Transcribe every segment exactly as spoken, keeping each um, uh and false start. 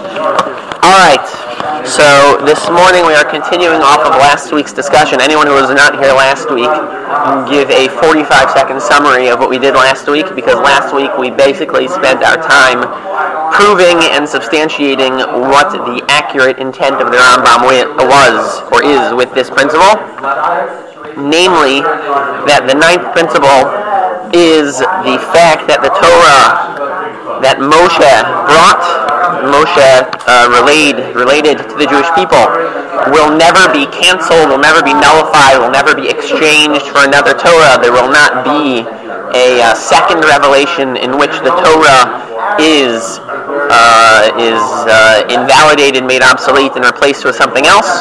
All right, so this morning we are continuing off of last week's discussion. Anyone who was not here last week, give a forty-five second summary of what we did last week, because last week we basically spent our time proving and substantiating what the accurate intent of the Rambam was or is with this principle, namely that the ninth principle is the fact that the Torah that Moshe brought, Moshe uh, relayed, related to the Jewish people, will never be canceled, will never be nullified, will never be exchanged for another Torah. There will not be a uh, second revelation in which the Torah is uh, is uh, invalidated, made obsolete, and replaced with something else.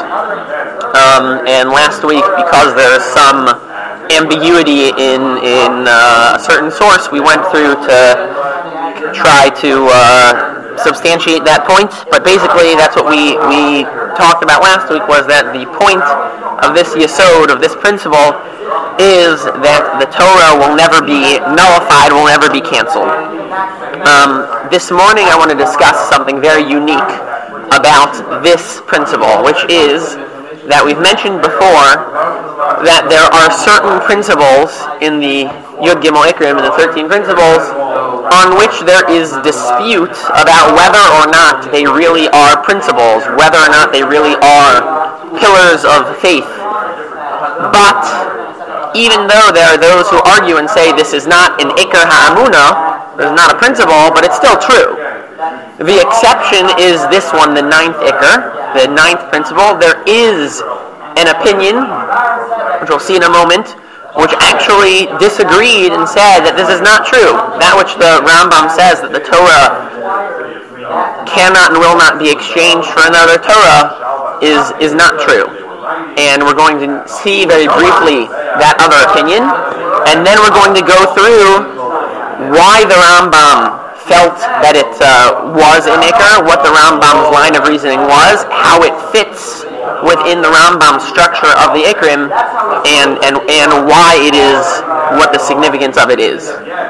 Um, and last week, because there is some ambiguity in in uh, a certain source, we went through to try to uh, substantiate that point. But basically, that's what we we talked about last week, was that the point of this yesod, of this principle, is that the Torah will never be nullified, will never be canceled. Um, this morning, I want to discuss something very unique about this principle, which is that we've mentioned before that there are certain principles in the Yud Gimel Ikrim, in the thirteen principles, on which there is dispute about whether or not they really are principles, whether or not they really are pillars of faith. But even though there are those who argue and say this is not an Iker Ha'amuna, this is not a principle, but it's still true. The exception is this one, the ninth Iker, the ninth principle. There is an opinion, which we'll see in a moment, which actually disagreed and said that this is not true. That which the Rambam says, that the Torah cannot and will not be exchanged for another Torah, is, is not true. And we're going to see very briefly that other opinion, and then we're going to go through why the Rambam felt that it uh, was an Iker, what the Rambam's line of reasoning was, how it fits within the Rambam structure of the Ikrim, and, and, and why it is, what the significance of it is.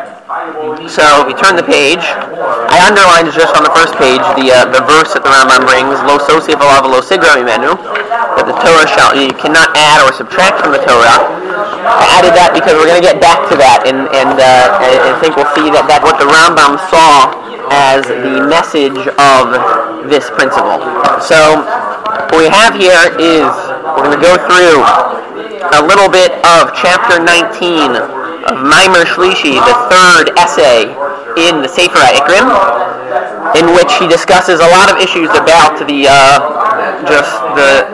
So, if you turn the page, I underlined just on the first page the uh, the verse that the Rambam brings, Lo sosif alav lo sigra mimenu, that the Torah shall, you cannot add or subtract from the Torah. I added that because we're going to get back to that, and and uh, I think we'll see that, that what the Rambam saw as the message of this principle. So, what we have here is, we're going to go through a little bit of chapter nineteen of Maimer Shlishi, the third essay in the Sefer HaIkrim, in which he discusses a lot of issues about the, uh, just the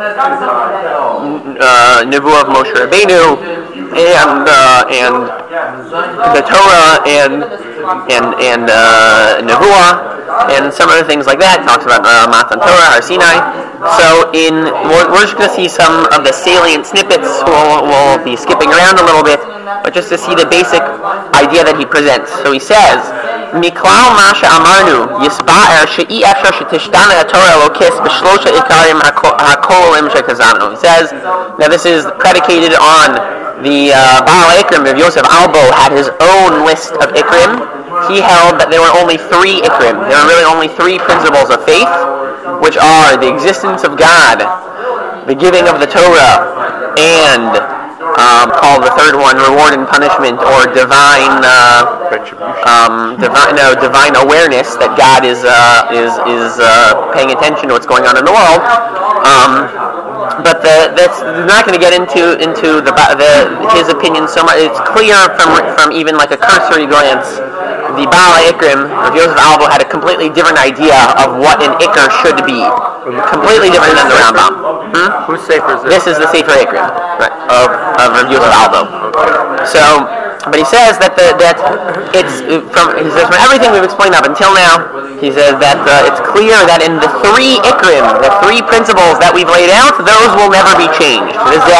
uh, Nevuah of Moshe Rabbeinu, and uh, and the Torah, and and and uh, Nevuah, and some other things like that. He talks about uh, Matan Torah, Har Sinai. So in we're, we're just going to see some of the salient snippets. We'll, we'll be skipping around a little bit, but just to see the basic idea that he presents. So he says, Miklal Masha Amarnu Yisba'er She'i Efshar Shetishtana Torah Lokis B'Shlosha Ikarim HaKolim Shekazamnu. He says, now this is predicated on the uh, Baal Ikrim of Yosef Albo had his own list of Ikrim. He held that there were only three Ikrim. There were really only three principles of faith, which are the existence of God, the giving of the Torah, and um, called the third one reward and punishment, or divine, uh, um, divine, no, divine awareness that God is uh, is is uh, paying attention to what's going on in the world. Um, But the, that's not going to get into into the, the his opinion so much. It's clear from from even like a cursory glance, the Baal Ikrim of Yosef Albo had a completely different idea of what an Iker should be, completely different than the Rambam. Hmm? Whose Sefer is This this? is the Sefer Ikrim, right, of of Yosef Albo. So, but he says that the, that it's from he says from everything we've explained up until now, he says that uh, it's clear that in the three Ikrim, the three principles that we've laid out, those will never be changed.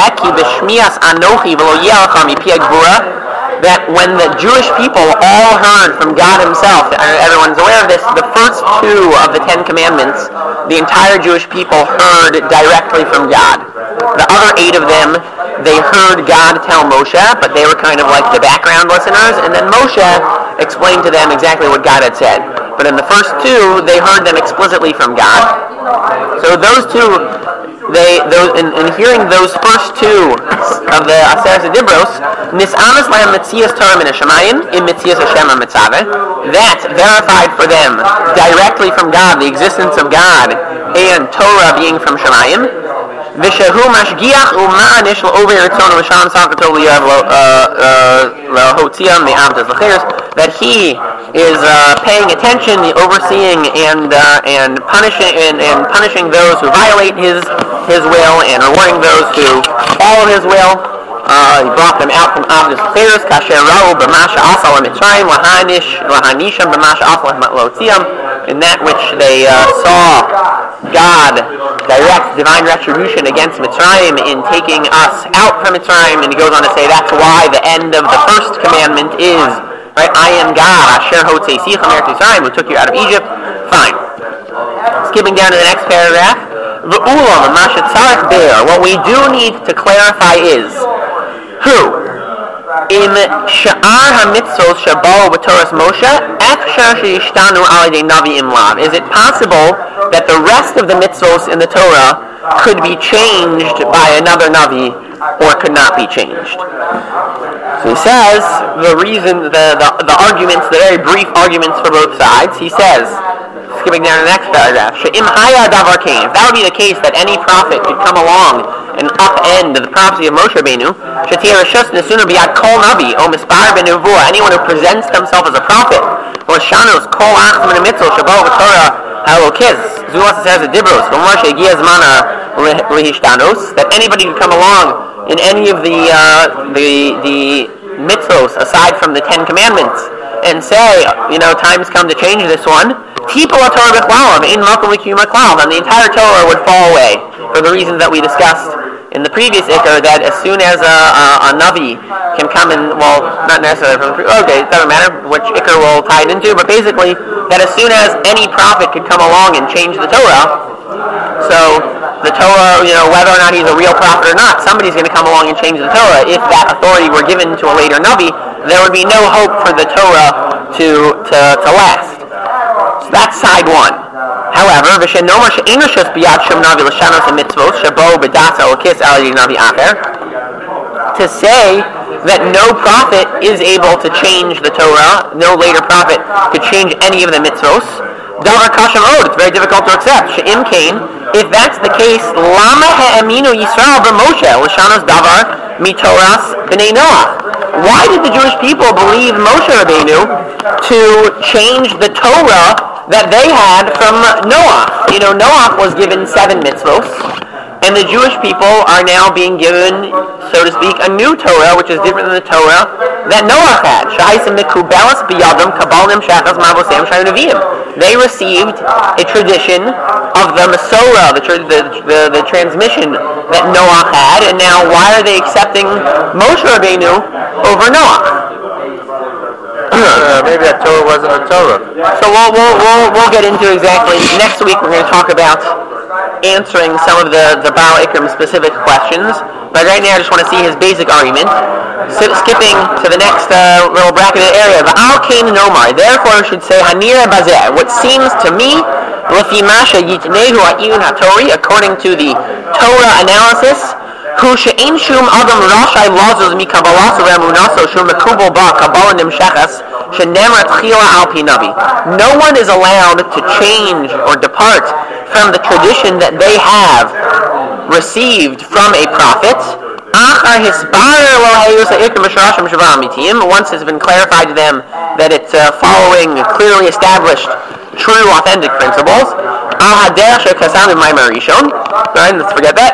That when the Jewish people all heard from God himself, everyone's aware of this, the first two of the Ten Commandments, the entire Jewish people heard directly from God. The other eight of them, they heard God tell Moshe, but they were kind of like the background listeners, and then Moshe explained to them exactly what God had said. but in the first two, they heard them explicitly from God. So those two, they those in, in hearing those first two of the Aseret Dibros, Nis'amas lahem Metzias Torah min Hashemayim in Metzias Hashem HaMitzaveh, that verified for them directly from God the existence of God and Torah being from Shemayim. V'shehu mashgiach u'ma'anish l'over yitzon v'shalom sakatov liyav l'hotziam me'avdas l'cheres, that he is uh, paying attention, overseeing, and uh, and punishing and, and punishing those who violate his his will, and rewarding those who follow his will. Uh, he brought them out from Avdas L'cheres, kasher ra'u b'masha asal ha'mitzrayim lahanish lahanisham b'masha asal ha'lotziam, in that which they uh, saw God direct divine retribution against Mitzrayim in taking us out from Mitzrayim, and he goes on to say that's why the end of the first commandment is, right, I am God, Asher Hotzei Sichem Eretz Yisrael, who took you out of Egypt. Fine. Skipping down to the next paragraph. V'ulam Mashat Tzarech Be'er. What we do need to clarify is who in Sha'ar HaMitzvos Shabal B'Toras Moshe Efshar She'ishtanu Al Yedei Navi Imlav. Is it possible that the rest of the mitzvos in the Torah could be changed by another Navi, or could not be changed? So he says the reason, the, the, the arguments, the very brief arguments for both sides, he says, skipping down to the next paragraph, She'im haya davar kain. If that would be the case, that any prophet could come along and upend the prophecy of Moshe Rabbeinu, She'tir Rishus Nesuna B'yad Kol Navi, O Mispar Ben Nevuah, anyone who presents themselves as a prophet, or Shanos Kol Achim in the Mitzvah, Shabbat V'Torah Halokiz, Zulas says the Dibros, V'Moshe Egiaz Mana Lehishtanos, that anybody could come along in any of the uh, the the mitzvos aside from the Ten Commandments and say, you know, time's come to change this one. Tipul Torah b'chlalam in makom l'kiyum ha'klal, and the entire Torah would fall away for the reasons that we discussed in the previous ikar. That as soon as a, a, a navi can come in, well, not necessarily from the pre- okay, it doesn't matter which ikar we'll tie it into, but basically that as soon as any prophet could come along and change the Torah, so the Torah, you know, whether or not he's a real prophet or not, somebody's going to come along and change the Torah. If that authority were given to a later navi, there would be no hope for the Torah to to, to last. So that's side one. However, to say that no prophet is able to change the Torah, no later prophet could change any of the mitzvos, davar kasham od, it's very difficult to accept. She'im kain, if that's the case, lama ha'aminu Yisrael b'Moshe l'shanos davar mitoras b'nei Noach. Why did the Jewish people believe Moshe Rabbeinu to change the Torah that they had from Noah? You know, Noah was given seven mitzvos, and the Jewish people are now being given, so to speak, a new Torah, which is different than the Torah that Noah had. They received a tradition of the Masorah, the, the, the, the transmission that Noah had, and now why are they accepting Moshe Rabbeinu over Noah? Uh, maybe that Torah wasn't a Torah. So we'll, we'll, we'll, we'll get into exactly, next week we're going to talk about answering some of the, the Baal Ikram specific questions, but right now I just want to see his basic argument. So, skipping to the next uh, little bracketed area, V'al Kain Nomar, therefore I should say Hanira Bazeh, what seems to me, L'fi Masha Yitnehu Ha'iyun HaTori, according to the Torah analysis, Hu she'ein shum adam rashai lazuz mi kabbalas u'emunaso shum mekubal ba kabbalah nimshachas she'nemar tchila al pi navi. No one is allowed to change or depart from the tradition that they have received from a prophet. Once it's been clarified to them that it's uh, following clearly established, true, authentic principles. Right, let's forget that.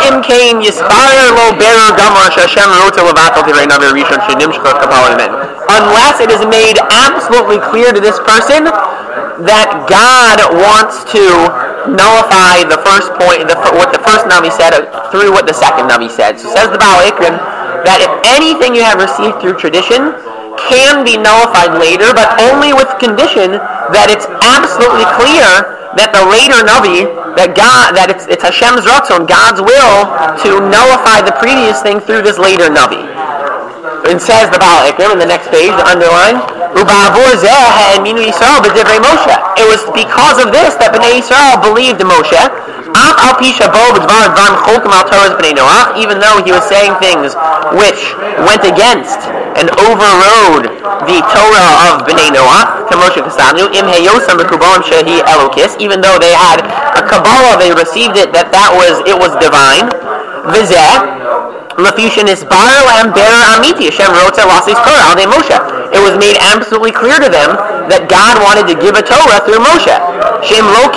Unless it is made absolutely clear to this person that God wants to nullify the first point, the, what the first Navi said through what the second Navi said. So says the Baal Ikrim that if anything you have received through tradition can be nullified later, but only with condition that it's absolutely clear that the later Navi, that God, that it's, it's Hashem's Ratzon, God's will, to nullify the previous thing through this later Navi. It says the Baal Ikrim in the next page, the underline, It was because of this that Bnei Yisrael believed in Moshe, even though he was saying things which went against and overrode the Torah of Bnei Noach, even though they had a Kabbalah, they received it that that was it was divine. It was made absolutely clear to them that God wanted to give a Torah through Moshe. If not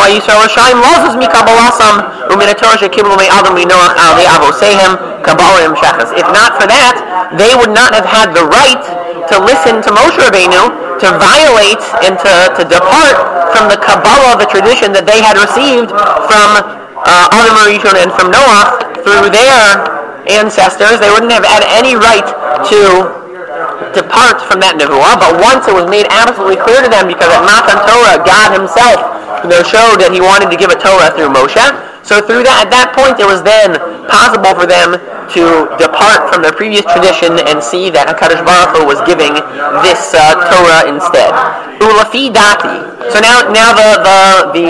for that, they would not have had the right to listen to Moshe Rabbeinu, to violate and to, to depart from the Kabbalah, the tradition that they had received from uh, Adam Rishon and from Noah through their ancestors. They wouldn't have had any right to depart from that nevuah, but once it was made absolutely clear to them, because at Matan Torah, God himself, you know, showed that he wanted to give a Torah through Moshe. So through that, at that point, it was then possible for them to depart from their previous tradition and see that HaKadosh Baruch Hu was giving this uh, Torah instead. Ulafi dati. So now, now the the the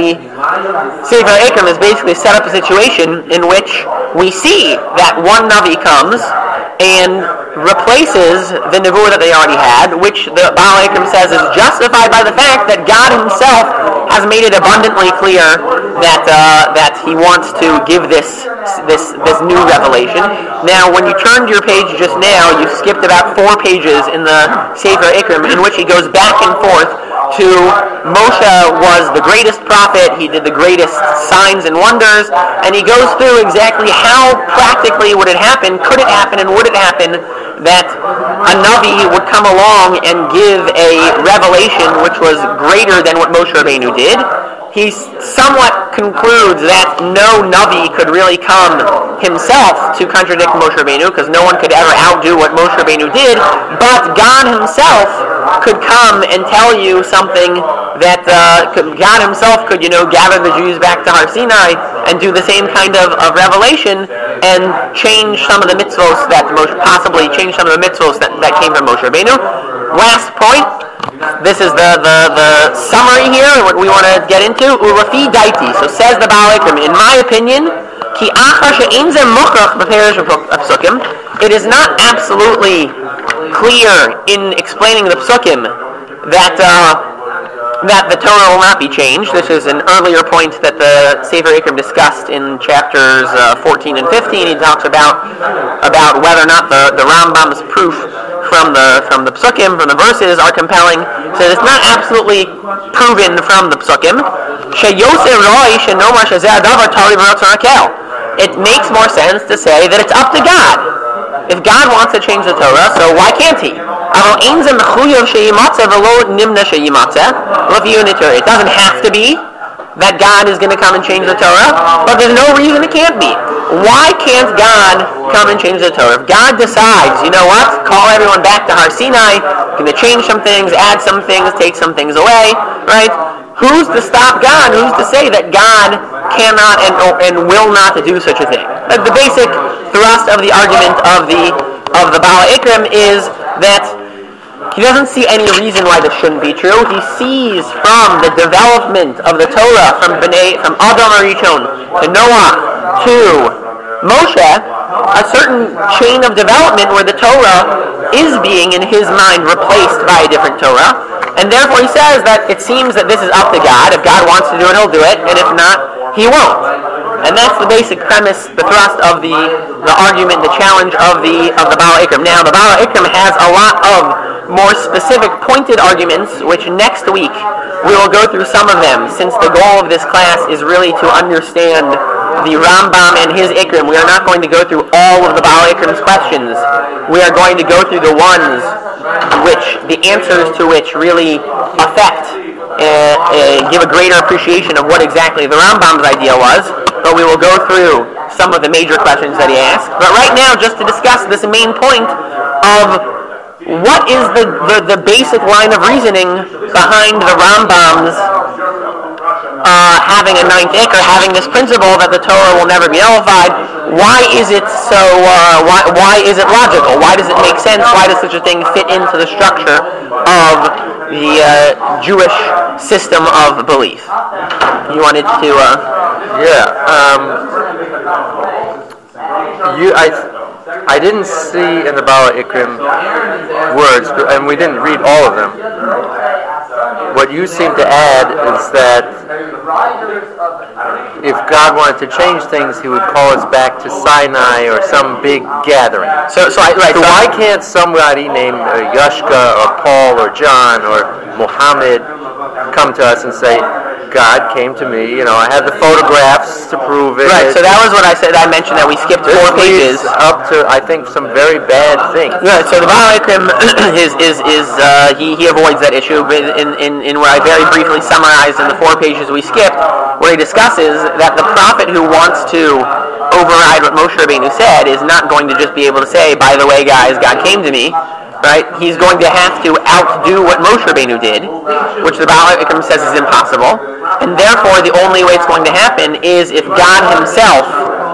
Sefer Ekram has basically set up a situation in which we see that one Navi comes and replaces the nevuah that they already had, which the Baal Ekram says is justified by the fact that God himself has made it abundantly clear that uh, that he wants to give this this this new revelation. Now, when you turned your page just now, you skipped about four pages in the Sefer Ekram, in which he goes back and forth to Moshe was the greatest prophet, he did the greatest signs and wonders, and he goes through exactly how practically would it happen, could it happen, and would it happen that a Navi would come along and give a revelation which was greater than what Moshe Rabbeinu did. He somewhat concludes that no Navi could really come himself to contradict Moshe Rabbeinu, because no one could ever outdo what Moshe Rabbeinu did, but God himself could come and tell you something that uh, could, God himself could, you know, gather the Jews back to Har Sinai and do the same kind of, of revelation and change some of the mitzvos that Moshe, possibly change some of the mitzvos that, that came from Moshe Rabbeinu. Last point. This is the, the, the summary here, what we want to get into. Ulafi daiti. So says the Baal Ekram, in my opinion, ki achar she'ein zeh mukhrach b'perush ha'psukim. It is not absolutely clear in explaining the psukim that uh, that the Torah will not be changed. This is an earlier point that the Sefer Ekram discussed in chapters uh, fourteen and fifteen. He talks about about whether or not the, the Rambam's proof from the from the psukim, from the verses, are compelling. So it's not absolutely proven from the psukim. It makes more sense to say that it's up to God. If God wants to change the Torah, so why can't he? It doesn't have to be that God is going to come and change the Torah, but there's no reason it can't be. Why can't God come and change the Torah? If God decides, you know what, call everyone back to Har Sinai, going to change some things, add some things, take some things away, right? Who's to stop God? Who's to say that God cannot and, and will not do such a thing? The basic thrust of the argument of the of the Baal Ekram is that he doesn't see any reason why this shouldn't be true. He sees from the development of the Torah from Bnei, from Adam Rishon to Noah to Moshe, a certain chain of development where the Torah is being, in his mind, replaced by a different Torah. And therefore he says that it seems that this is up to God. If God wants to do it, he'll do it. And if not, he won't. And that's the basic premise, the thrust of the the argument, the challenge of the of the Baal Ekram. Now, the Baal Ekram has a lot of more specific, pointed arguments, which next week we will go through some of them, since the goal of this class is really to understand the Rambam and his Ikram. We are not going to go through all of the Baal Ikram's questions. We are going to go through the ones which, the answers to which really affect, uh, uh, give a greater appreciation of what exactly the Rambam's idea was. But we will go through some of the major questions that he asked. But right now, just to discuss this main point of what is the, the, the basic line of reasoning behind the Rambam's uh, having a ninth ik, or having this principle that the Torah will never be nullified, why is it so? Uh, why why is it logical? Why does it make sense? Why does such a thing fit into the structure of the uh, Jewish system of belief? You wanted to? Uh, yeah. Um, you I. I didn't see in the Bala Ikrim words, and we didn't read all of them. What you seem to add is that if God wanted to change things, He would call us back to Sinai or some big gathering. So, so, I, right, so so why can't somebody named uh, Yashka or Paul or John or Muhammad come to us and say, God came to me, you know, I have the photographs to prove it. Right, so that was what I said. I mentioned that we skipped this four pages. Up to, I think, some very bad things. Right, so the Baal Ikrim is, is, is uh, he, he avoids that issue in, in, in what I very briefly summarized in the four pages we skipped, where he discusses that the prophet who wants to override what Moshe Rabbeinu said is not going to just be able to say, by the way, guys, God came to me. Right? He's going to have to outdo what Moshe Rabbeinu did, which the Baal Ikrim says is impossible. And therefore, the only way it's going to happen is if God Himself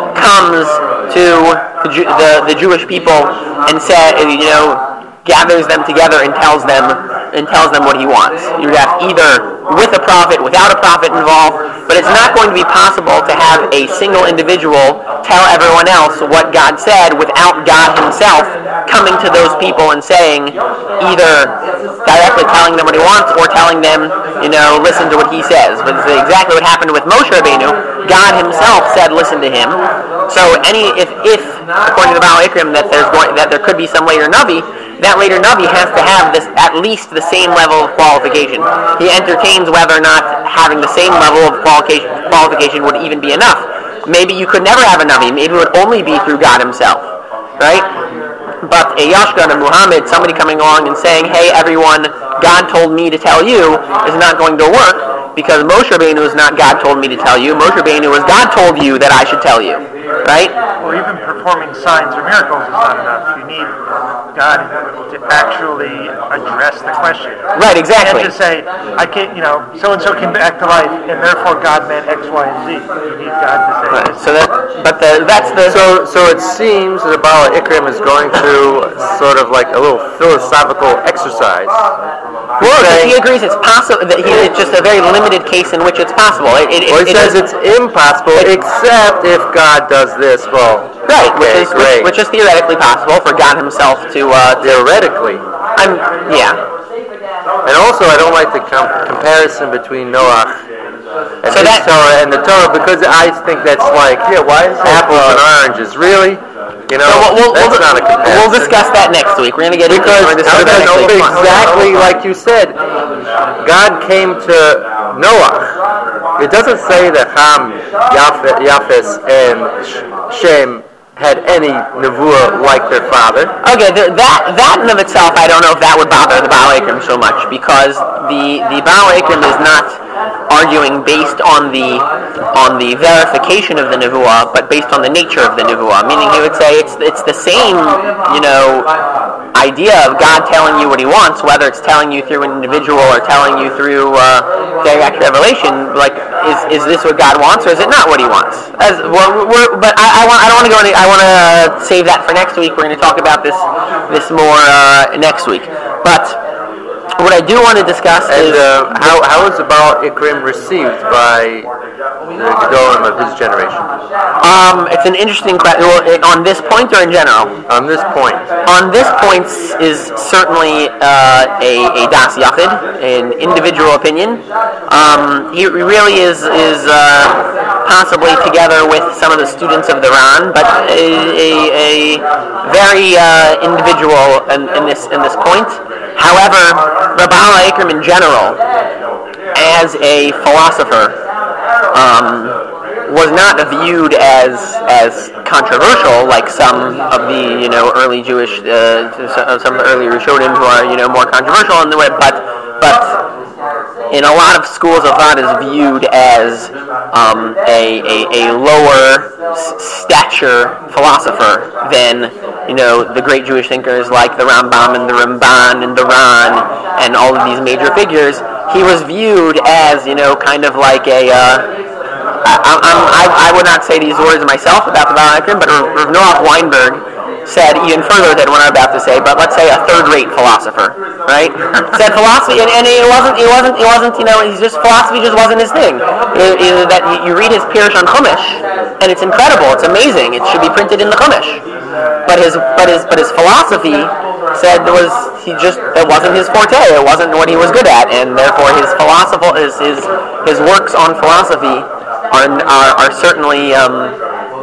comes to the, Jew, the, the Jewish people and say, you know, gathers them together and tells them and tells them what He wants. You have either with a prophet, without a prophet involved, but it's not going to be possible to have a single individual tell everyone else what God said without God Himself coming to those people and saying, either directly telling them what He wants or telling them, you know, listen to what He says. But it's exactly what happened with Moshe Rabbeinu. God Himself said, listen to him. So any if, if according to the Baal Ikrim, that there's going that there could be some later Navi, that later Navi has to have this at least the same level of qualification. He entertains whether or not having the same level of qualification qualification would even be enough. Maybe you could never have a Navi. Maybe it would only be through God Himself, right? But a Yashka and a Muhammad, somebody coming along and saying, hey, everyone, God told me to tell you, is not going to work, because Moshe Rabbeinu is not God told me to tell you. Moshe Rabbeinu is God told you that I should tell you, right? Or even performing signs or miracles is not enough. You need God to actually address the question. Right, exactly. You can't just say, I can't, you know, so-and-so came back to life, and therefore God meant X, Y, and Z. You need God to say right. this. So that, but the, that's the... So, so it seems that the Baal Ikrim is going through sort of like a little philosophical exercise. Well, he agrees it's possible, that he, it's just a very limited case in which it's possible. It, it, well, he it, says it, it's impossible it, except if God does this. Well, right, okay, which is great. which, which is theoretically possible for God Himself to... Uh, theoretically. I'm, yeah. And also, I don't like the com- comparison between Noah and so his that, Torah and the Torah, because I think that's like, yeah, why is apples and oranges? Really? You know, so we'll, that's we'll, not a comparison. We'll discuss that next week. We're going to get into because, it. Because exactly like you said, God came to Noah. It doesn't say that Ham, Yafes, and Shem had any nevuah like their father. Okay, th- that that in of itself, I don't know if that would bother the Baal Ikrim so much, because the the Baal Ikrim is not arguing based on the on the verification of the nevuah, but based on the nature of the nevuah. Meaning, he would say it's it's the same, you know, idea of God telling you what He wants, whether it's telling you through an individual or telling you through uh, direct revelation. Like, is is this what God wants, or is it not what He wants? As well, we're, but I, I want I don't want to go any. I want to save that for next week. We're going to talk about this this more uh, next week. But what I do want to discuss and, is uh, how how is the Baal Ikrim received by the Gedolim of his generation? Um, it's an interesting question. Well, on this point or in general? On this point. On this point is certainly uh, a, a Das Yachid, an individual opinion. Um, he really is is uh, possibly together with some of the students of the Ran, but a, a, a very uh, individual in, in this in this point. However, the Baal Ikrim in general, as a philosopher, um, was not viewed as as controversial like some of the you know early Jewish uh, some of the early Rishonim who are you know more controversial in the way, but but in a lot of schools of thought, is viewed as um, a, a, a lower stature philosopher than, you know, the great Jewish thinkers like the Rambam and the Ramban and the Ran and all of these major figures. He was viewed as, you know, kind of like a, uh, I, I, I would not say these words myself about the Baal HaMikra, but Rav Noach Weinberg said even further than what I'm about to say, but let's say a third-rate philosopher, right? Said philosophy, and, and it wasn't, it wasn't, it wasn't, you know, he's just, philosophy just wasn't his thing. It, it, that you, you read his Pirush on Chumash, and it's incredible, it's amazing, it should be printed in the Chumash. But his, but his, but his philosophy said was, he just, it wasn't his forte, it wasn't what he was good at, and therefore his philosophical, his, his, his works on philosophy are, are, are certainly, um,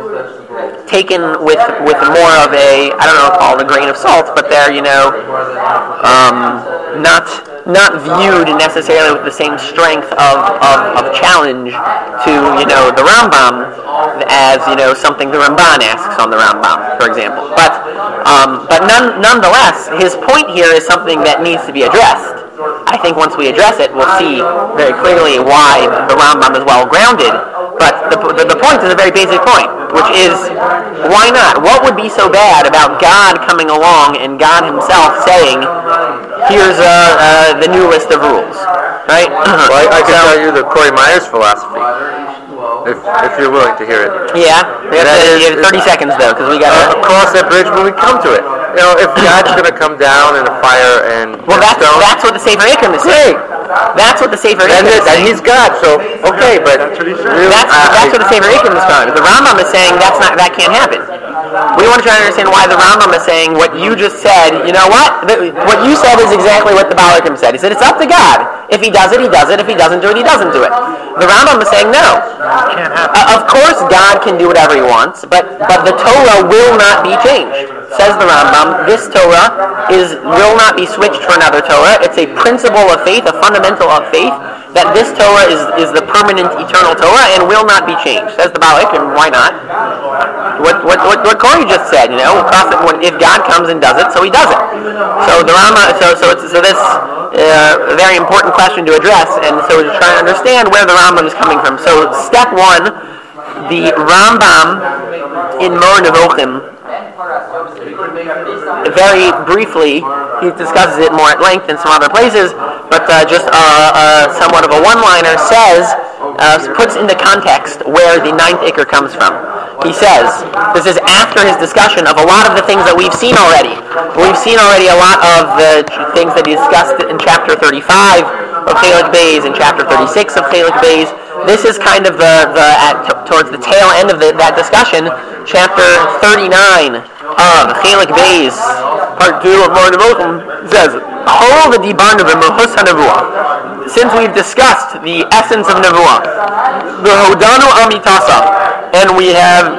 taken with with more of a, I don't know, call it a grain of salt, but they're, you know, um, not not viewed necessarily with the same strength of, of, of challenge to, you know, the Rambam as, you know, something the Ramban asks on the Rambam, for example. But um, but none, nonetheless, his point here is something that needs to be addressed. I think once we address it, we'll see very clearly why the Rambam is well grounded. But the, the the point is a very basic point, which is, why not? What would be so bad about God coming along and God himself saying, here's uh, uh, the new list of rules, right? Well, I, I can so, tell you the Corey Myers philosophy, if if you're willing to hear it. Yeah, we have, to, is, you have thirty seconds though, because we got to uh, cross that bridge when we come to it. You know, if God's going to come down in a fire and well, that's stone, that's what the Sefer Ikrim is saying. That's what the Sefer Ikrim is saying. And he's God, so okay, but that's what he's saying. Really, that's, uh, that's what the Sefer Ikrim is saying. The Rambam is saying that's not that can't happen. We want to try to understand why the Rambam is saying what you just said. You know what? What you said is exactly what the Baal HaMikra said. He said it's up to God. If he does it, he does it. If he doesn't do it, he doesn't do it. The Rambam is saying no. Can't happen. Uh, of course, God can do whatever he wants, but but the Torah will not be changed. Says the Rambam, this Torah is will not be switched for another Torah. It's a principle of faith, a fundamental of faith, that this Torah is, is the permanent, eternal Torah and will not be changed. Says the Baal HaMikra, why not? What what what, what Corey just said, you know, if God comes and does it, so he does it. So the Rambam, so so it's so this uh, very important question to address, and so we're trying to understand where the Rambam is coming from. So step one, the Rambam in Moreh Nevuchim, very briefly, he discusses it more at length in some other places, but uh, just uh, uh, somewhat of a one-liner, says, uh, puts into context where the ninth Iker comes from. He says, this is after his discussion of a lot of the things that we've seen already. We've seen already a lot of the things that he discussed in chapter thirty-five of Chelik Beis, in chapter thirty-six of Chelik Beis. This is kind of the, the at, t- towards the tail end of the, that discussion, chapter thirty-nine of Chelik Beis, part two of Moreh Nevuchim, says, Hol the Dibarnu b'Mehus HaNevuah. Since we've discussed the essence of Nevuah, the Hodanu Amitasa, and we have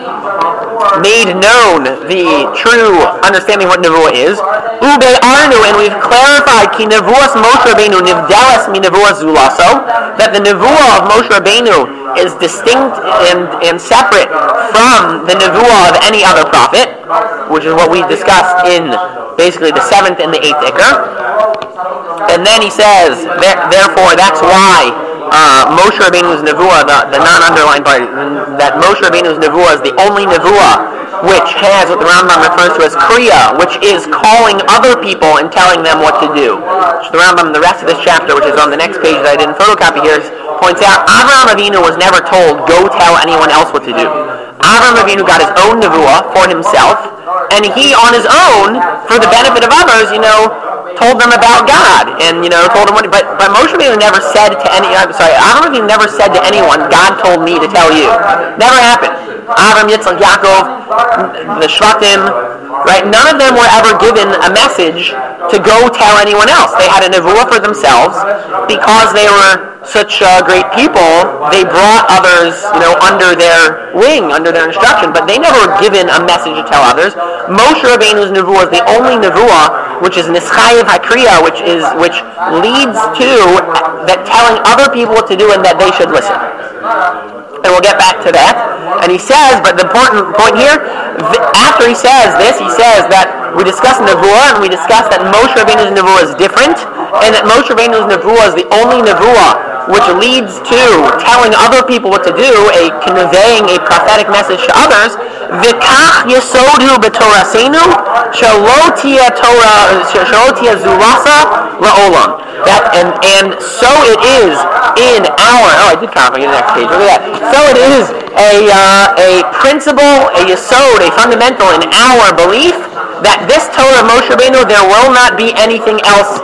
made known the true understanding of what Nevuah is, Ube Arnu, and we've clarified Ki Nevuas Moshe Rabbeinu Nivdelas Mi Nevuas Zulaso, that the Nevuah of Moshe Rabbeinu is distinct and, and separate from the Nevuah of any other prophet, which is what we discussed in basically the seventh and the eighth Iker. And then he says, therefore, that's why uh, Moshe Rabbeinu's Nevuah, the, the non-underlined part, that Moshe Rabbeinu's Nevuah is the only Nevuah which has what the Rambam refers to as Kriya, which is calling other people and telling them what to do. Which the Rambam, the rest of this chapter, which is on the next page that I didn't photocopy here, points out Avraham Avinu was never told, go tell anyone else what to do. Avraham Avinu got his own Nevuah for himself, and he, on his own, for the benefit of others, you know, told them about God, and, you know, told them what, but, but Moshe Rabbeinu never said to any, I'm sorry, Avraham Avinu never said to anyone, God told me to tell you. Never happened. Avraham, Yitzchak, Yaakov, the Shvatim, right, none of them were ever given a message to go tell anyone else. They had a nevuah for themselves. Because they were such uh, great people, they brought others, you know, under their wing, under their instruction, but they never were given a message to tell others. Moshe Rabbeinu's nevuah is the only nevuah which is Nischayev HaKriya, which is which leads to that telling other people what to do and that they should listen. And we'll get back to that. And he says, but the important point here, th- after he says this, he says that we discussed Nevuah, and we discussed that Moshe Rabbeinu's Nevuah is different, and that Moshe Rabbeinu's nevuah is the only nevuah which leads to telling other people what to do, a conveying a prophetic message to others. V'kach yesodu b'torasenu shelo tia Torah shelo tia zulasa la'olam. That and and so it is in our. Oh, I did copy the next page. Look at that. So it is a uh, a principle, a yesod, a fundamental in our belief that this Torah of Moshe Rabbeinu, there will not be anything else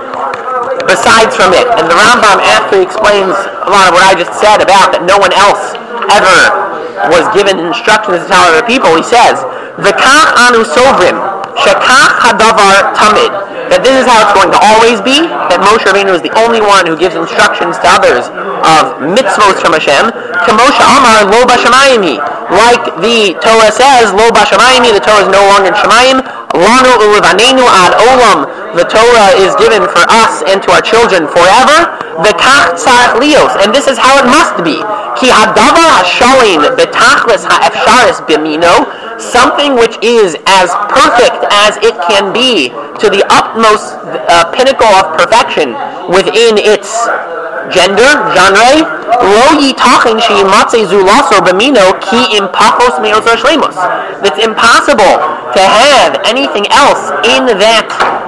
besides from it. And the Rambam, after he explains a lot of what I just said about that no one else ever was given instructions to tell other people, he says, V'kach anu sovrim, shekach hadavar tamid, that this is how it's going to always be, that Moshe Rabbeinu is the only one who gives instructions to others of mitzvos from Hashem, to Moshe Amar lo b'shamayim, like the Torah says, lo b'shamayim, the Torah is no longer in Shamayim, lanu ulevanenu ad olam, the Torah is given for us and to our children forever, v'kach tzarech lios, and this is how it must be, ki hadavar hashalim betachlis ha'efsharis b'mino, something which is as perfect as it can be to the utmost uh, pinnacle of perfection within its gender, genre, lo yitachin she'imatze zulaso b'mino ki impachos me'otzar shlemos. It's impossible to have anything else in that,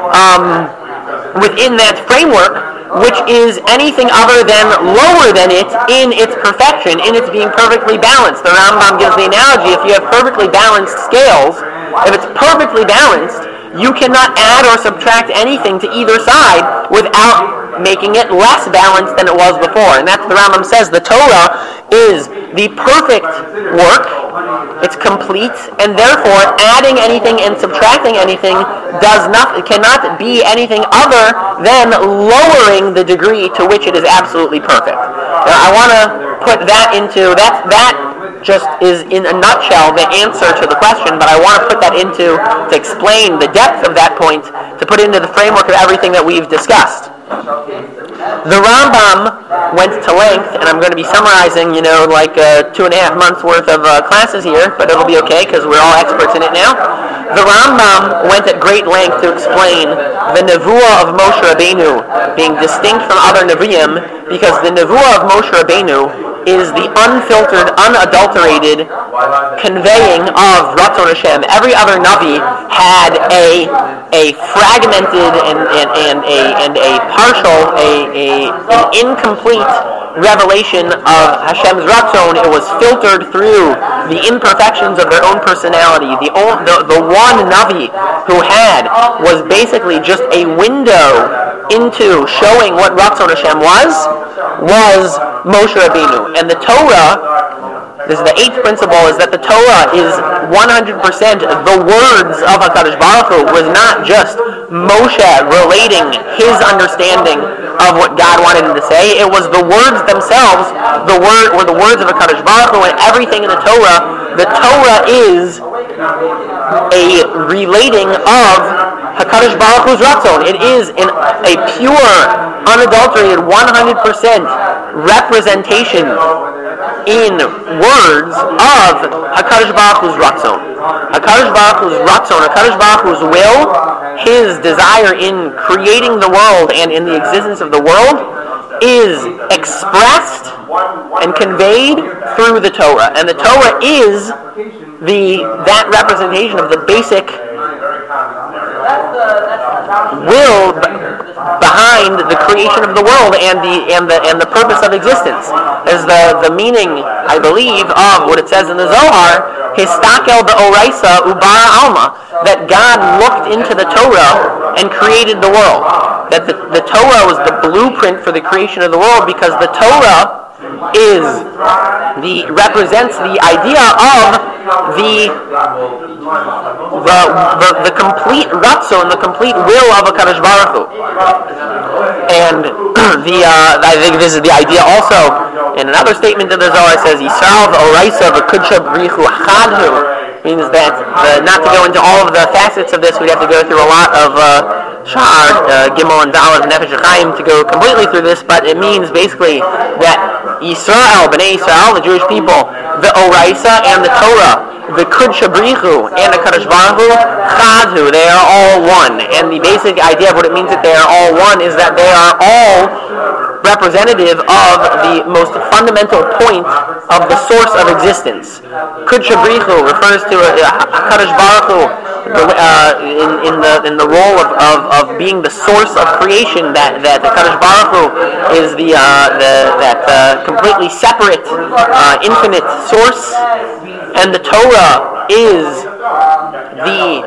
um, within that framework which is anything other than lower than it in its perfection, in its being perfectly balanced. The Rambam gives the analogy, if you have perfectly balanced scales, if it's perfectly balanced, you cannot add or subtract anything to either side without making it less balanced than it was before. And that's what the Rambam says. The Torah is the perfect work. It's complete, and therefore adding anything and subtracting anything does not, cannot be anything other than lowering the degree to which it is absolutely perfect. Now, I want to put that into, that, that just is in a nutshell the answer to the question, but I want to put that into, to explain the depth of that point, to put into the framework of everything that we've discussed. The Rambam went to length, and I'm going to be summarizing, you know, like uh, two and a half months worth of uh, classes here, but it'll be okay because we're all experts in it now. The Rambam went at great length to explain the nevuah of Moshe Rabbeinu being distinct from other neviim, because the nevuah of Moshe Rabbeinu is the unfiltered, unadulterated conveying of Ratzon Hashem. Every other Navi had a a fragmented and, and, and a and a partial, a, a an incomplete revelation of Hashem's Ratzon. It was filtered through the imperfections of their own personality. The the, the one Navi who had was basically just a window into showing what Ratzon Hashem was, was Moshe Rabbeinu. And the Torah, this is the eighth principle, is that the Torah is one hundred percent the words of HaKadosh Baruch Hu. Was not just Moshe relating his understanding of what God wanted him to say. It was the words themselves, the word were the words of HaKadosh Baruch Hu, and everything in the Torah. The Torah is a relating of HaKadosh Baruch Hu's Ratzon. It is in a pure, unadulterated, one hundred percent representation in words of HaKadosh Baruch Hu's Ratzon. HaKadosh Baruch Hu's Ratzon, HaKadosh Baruch Hu's will, his desire in creating the world and in the existence of the world, is expressed and conveyed through the Torah. And the Torah is the that representation of the basic will behind the creation of the world and the and the and the purpose of existence. Is the, the meaning, I believe, of what it says in the Zohar, Histakel be'oraisa ubara alma, that God looked into the Torah and created the world. That the, the Torah was the blueprint for the creation of the world, because the Torah is the represents the idea of the the the, the complete ratzon, the complete will of HaKadosh Baruch Hu. And the uh, I think this is the idea also in another statement in the Zohar. It says Yisrael v'oraisa v'kudsha b'richu chadhu, means that the, not to go into all of the facets of this, we'd have to go through a lot of uh, Sha'ar, uh, Gimel, and Dalet, and Nefesh HaChaim to go completely through this, but it means basically that Yisrael, Bnei Yisrael, the Jewish people, the Oraisa and the Torah the Kudsha Brichu and the Kadosh Baruch Hu, Chadhu, they are all one. And the basic idea of what it means that they are all one is that they are all representative of the most fundamental point of the source of existence. Kudsha Brichu refers to a, a Kadosh Baruch Hu uh, in, in the in the role of, of, of being the source of creation. That that the Kadosh Baruch Hu is the uh, the that uh, completely separate, uh, infinite source, and the Torah is the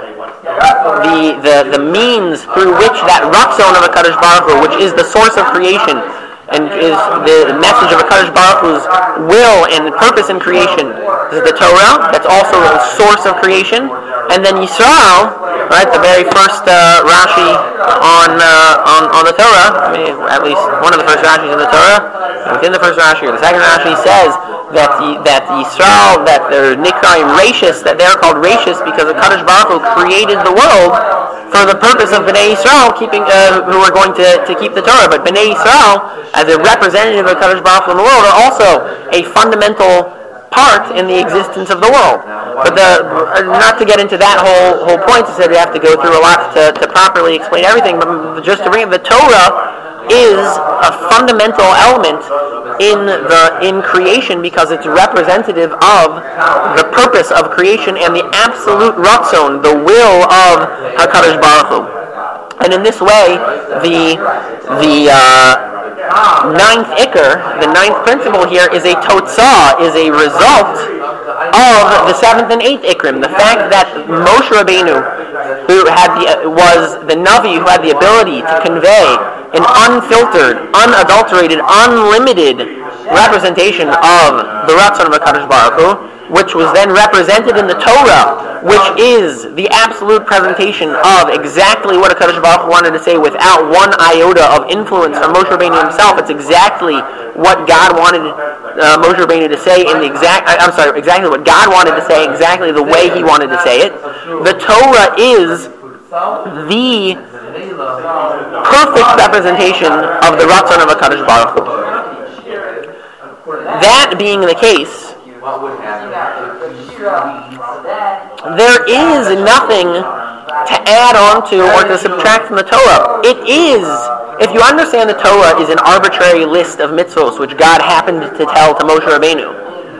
the the the means through which that Ratzon of a Kadosh Baruch Hu, which is the source of creation, and is the message of a Kadosh Baruch Hu's will and purpose in creation, is the Torah. That's also the source of creation. And then Yisrael, right, the very first uh, Rashi on, uh, on on the Torah, I mean, at least one of the first Rashis in the Torah, within the first Rashi or the second Rashi says that the, that Yisrael, that they're Nikraim Rashis, that they're called Rashis because the Kadosh Baruch Hu created the world for the purpose of Bnei Yisrael, keeping, uh, who are going to, to keep the Torah. But Bnei Yisrael, as a representative of Kadosh Baruch Hu in the world, are also a fundamental part in the existence of the world. But the, not to get into that whole whole point, I said we have to go through a lot to, to properly explain everything, but just to bring it, the Torah is a fundamental element in the in creation because it's representative of the purpose of creation and the absolute ratzon, the will of HaKadosh Baruch Hu. And in this way, the the uh, ninth ikar, the ninth principle here, is a totzah, is a result of the seventh and eighth ikrim. The fact that Moshe Rabbeinu, who had the was the Navi who had the ability to convey an unfiltered, unadulterated, unlimited representation of the Ratzon of HaKadosh Baruch Hu, which was then represented in the Torah, which is the absolute presentation of exactly what HaKadosh Baruch Hu wanted to say without one iota of influence from Moshe Rabbeinu himself. It's exactly what God wanted uh, Moshe Rabbeinu to say in the exact, I'm sorry, exactly what God wanted to say, exactly the way he wanted to say it. The Torah is the perfect representation of the Ratzon of HaKadosh Baruch Hu. That being the case, there is nothing to add on to or to subtract from the Torah. It is, if you understand the Torah is an arbitrary list of mitzvos which God happened to tell to Moshe Rabbeinu,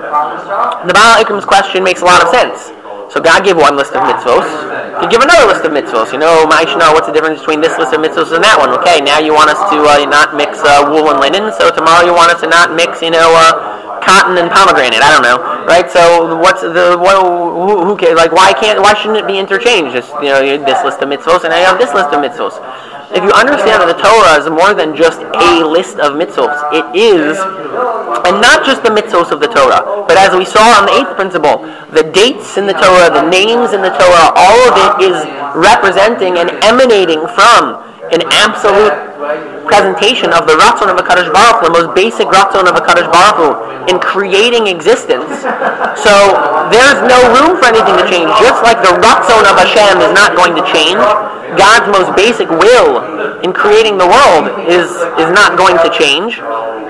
the Baal Ikrim's question makes a lot of sense. So God gave one list of mitzvos. He give another list of mitzvos. You know, Ma'ishna, what's the difference between this list of mitzvos and that one? Okay, now you want us to uh, not mix uh, wool and linen, so tomorrow you want us to not mix, you know, uh, cotton and pomegranate. I don't know, right? So what's the what, who, who cares? Like, why can't? Why shouldn't it be interchanged? Just, you know, this list of mitzvos, and now you have this list of mitzvos. If you understand that the Torah is more than just a list of mitzvos, it is, and not just the mitzvos of the Torah, but as we saw on the eighth principle, the dates in the Torah, the names in the Torah, all of it is representing and emanating from an absolute presentation of the Ratzon of HaKadosh Baruch Hu, the most basic Ratzon of HaKadosh Baruch Hu, in creating existence. So there's no room for anything to change. Just like the Ratzon of Hashem is not going to change, God's most basic will in creating the world is, is not going to change.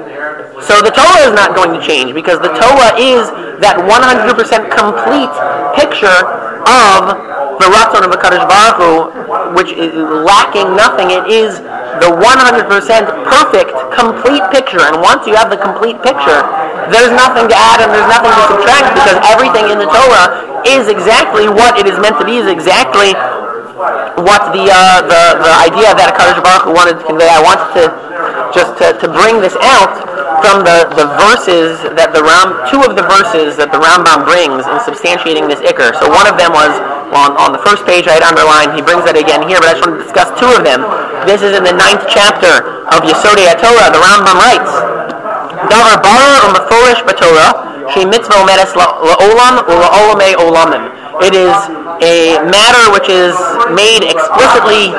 So the Torah is not going to change because the Torah is that one hundred percent complete picture of the Ratzon of HaKadosh Baruch Hu, which is lacking nothing. It is the one hundred percent perfect, complete picture. And once you have the complete picture, there's nothing to add and there's nothing to subtract because everything in the Torah is exactly what it is meant to be, is exactly what the uh, the, the idea that HaKadosh Baruch Hu wanted to convey. I wanted to just to, to bring this out from the, the verses that the Ram, two of the verses that the Rambam brings in substantiating this ikar. So one of them was, well, on, on the first page I had underlined, he brings that again here, but I just want to discuss two of them. This is in the ninth chapter of Yesodei HaTorah. The Rambam writes, Davar bara u'meforish b'Torah, she mitzvah omedes la'olam u'la'olamei olamim. It is a matter which is made explicitly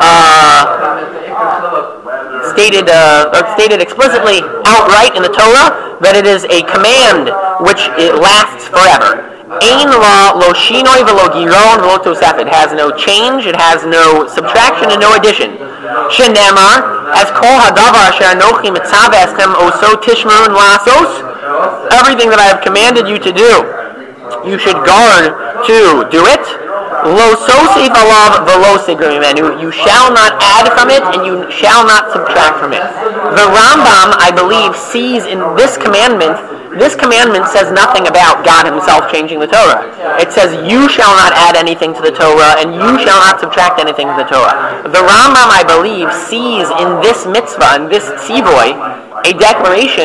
uh, stated uh, stated explicitly outright in the Torah that it is a command which it lasts forever. Ein la lo shinoi v'lo giron v'lo tosefet. It has no change, it has no subtraction, and no addition. Shenemar, as kol hadavar asher anochi mitzaveh eschem oso tishmerun la'asos. Everything that I have commanded you to do, you should guard to do it. Lo sosif alav velo sigru mimenu. You shall not add from it, and you shall not subtract from it. The Rambam, I believe, sees in this commandment. This commandment says nothing about God Himself changing the Torah. It says you shall not add anything to the Torah, and you shall not subtract anything to the Torah. The Rambam, I believe, sees in this mitzvah, in this tzivoy, a declaration,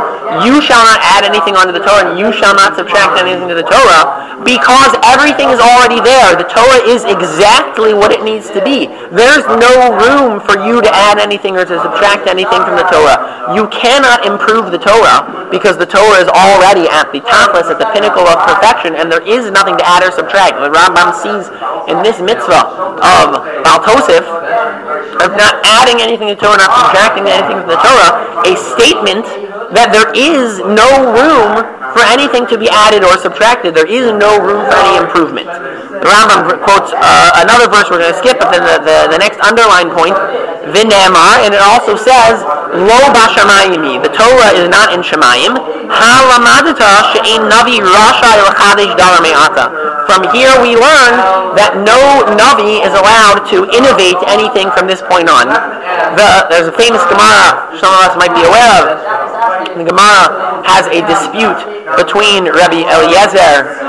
you shall not add anything onto the Torah, and you shall not subtract anything to the Torah, because everything is already there. The Torah is exactly what it needs to be. There's no room for you to add anything or to subtract anything from the Torah. You cannot improve the Torah, because the Torah is already at the topless, at the pinnacle of perfection, and there is nothing to add or subtract. The Rambam sees in this mitzvah of Baal Tosef, of not adding anything to the Torah, not subtracting anything from the Torah, a statement that there is no room for anything to be added or subtracted. There is no room for any improvement. The Rambam quotes uh, another verse we're going to skip, but then the, the, the next underlined point, V'ne'emar, and it also says, Lo b'shamayim. The Torah is not in Shamayim. Ha-lamadata she'ein navi rasha l'chadesh davar me'ata. From here we learn that no Navi is allowed to innovate anything from this point on. The, there's a famous Gemara some of us might be aware of. The Gemara has a dispute between Rabbi Eliezer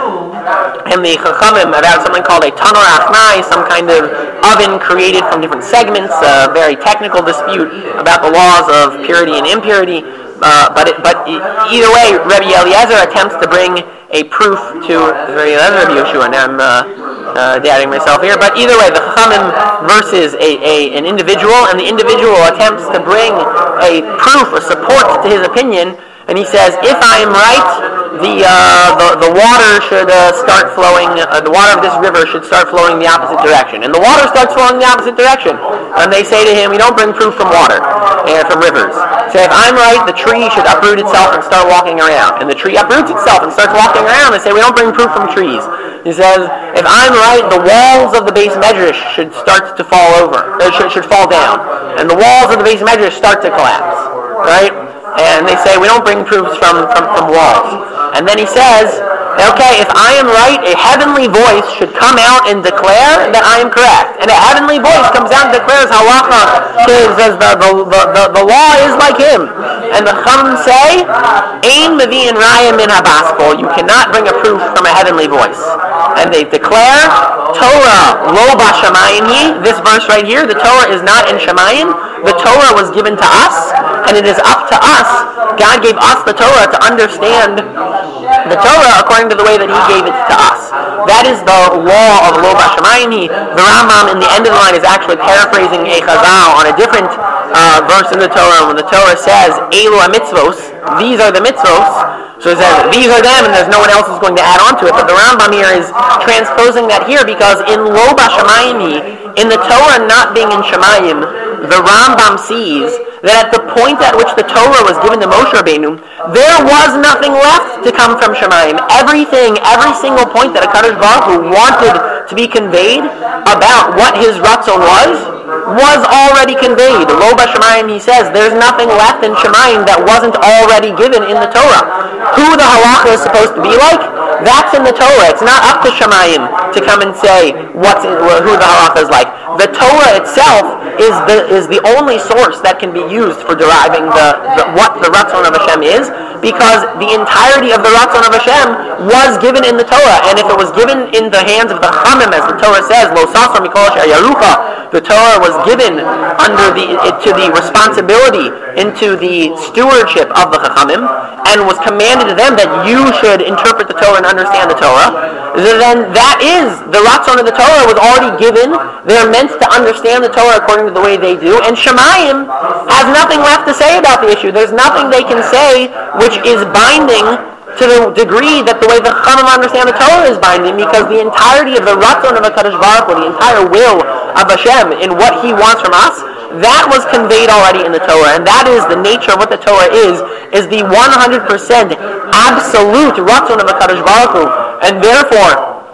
and the Chachamim about something called a Tanur Achnai, some kind of oven created from different segments, a very technical dispute about the laws of purity and impurity. Uh, but it, but either way, Rabbi Eliezer attempts to bring a proof to Rabbi Eliezer, Rabbi Yeshua. Now I'm uh, uh, doubting myself here, but either way, the Chachamim versus a, a an individual, and the individual attempts to bring a proof, a support to his opinion. And he says, if I am right, the uh, the, the water should uh, start flowing, uh, the water of this river should start flowing the opposite direction. And the water starts flowing the opposite direction. And they say to him, we don't bring proof from water, and from rivers. So if I'm right, the tree should uproot itself and start walking around. And the tree uproots itself and starts walking around. They say, we don't bring proof from trees. He says, if I'm right, the walls of the base medrash should start to fall over, or should, should fall down. And the walls of the base medrash start to collapse. Right? And they say, we don't bring proofs from, from, from walls. And then he says, okay, if I am right, a heavenly voice should come out and declare that I am correct. And a heavenly voice comes out and declares halacha, says the, the, the, the, the law is like him. And the Chum say, Ein mevi'in raya min habaskol. You cannot bring a proof from a heavenly voice. And they declare, Torah lo b'shamayim hi. This verse right here, the Torah is not in Shamayim. The Torah was given to us, and it is up to us. God gave us the Torah to understand the Torah according to the way that He gave it to us. That is the law of Lo B'Shamayim Hi. The Rambam in the end of the line is actually paraphrasing a Chazal on a different uh, verse in the Torah. When the Torah says, Elu ha-mitzvos, these are the mitzvos. So it says, these are them, and there's no one else who's going to add on to it. But the Rambam here is transposing that here, because in Lo B'Shamayim Hi, in the Torah not being in Shamayim, the Rambam sees that at the point at which the Torah was given to Moshe Rabbeinu, there was nothing left to come from Shamayim. Everything, every single point that HaKadosh Baruch Hu wanted to be conveyed about what his ratzon was, was already conveyed. Lo b'shamayim, he says, there's nothing left in Shamayim that wasn't already given in the Torah. Who the halacha is supposed to be like? That's in the Torah. It's not up to Shamayim to come and say what's in, who the halacha is like. The Torah itself is the is the only source that can be used for deriving the, the what the Ratzon of Hashem is, because the entirety of the Ratzon of Hashem was given in the Torah, and if it was given in the hands of the Chachamim, as the Torah says, Lo sasar mikol asher yarucha, the Torah was given under the to the responsibility, into the stewardship of the Chachamim, and was commanded to them that you should interpret the Torah and understand the Torah. Then that is the Ratzon of the Torah was already given. They're meant to understand the Torah according to the way they do, and Shamayim has nothing left to say about the issue. There's nothing they can say which is binding to the degree that the way the Chachamim understand the Torah is binding, because the entirety of the Ratzon of HaKadosh Baruch Hu, the entire will of Hashem in what He wants from us, that was conveyed already in the Torah, and that is the nature of what the Torah is, is the one hundred percent absolute Ratzon of HaKadosh Baruch Hu, and therefore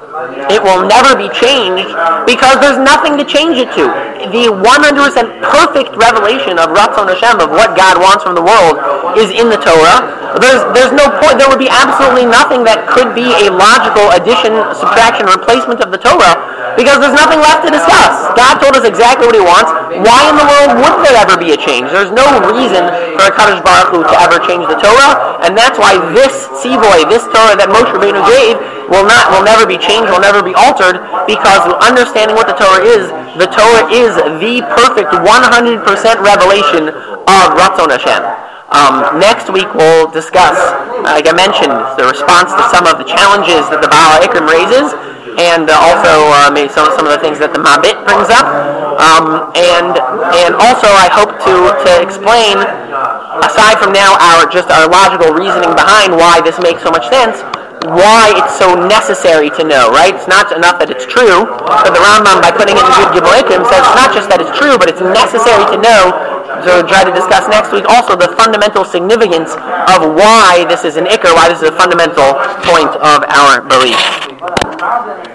It will never be changed because there's nothing to change it to. The one hundred percent perfect revelation of Ratzon Hashem, of what God wants from the world, is in the Torah. There's there's no point. There would be absolutely nothing that could be a logical addition, subtraction, replacement of the Torah because there's nothing left to discuss. God told us exactly what He wants. Why in the world would there ever be a change? There's no reason for HaKadosh Baruch Hu to ever change the Torah, and that's why this Tzivoy, this Torah that Moshe Rabbeinu gave, will not, will never be changed, will never be altered, because understanding what the Torah is, the Torah is the perfect one hundred percent revelation of Ratzon Hashem. Um, next week we'll discuss, like I mentioned, the response to some of the challenges that the Baal HaIkrim raises, and uh, also uh, maybe some, some of the things that the Mabit brings up. Um, and and also I hope to, to explain, aside from now our just our logical reasoning behind why this makes so much sense, why it's so necessary to know, right? It's not enough that it's true, but the Rambam, by putting it in Yud Gimel Ikim, says it's not just that it's true, but it's necessary to know. So we'll try to discuss next week also the fundamental significance of why this is an Iker, why this is a fundamental point of our belief.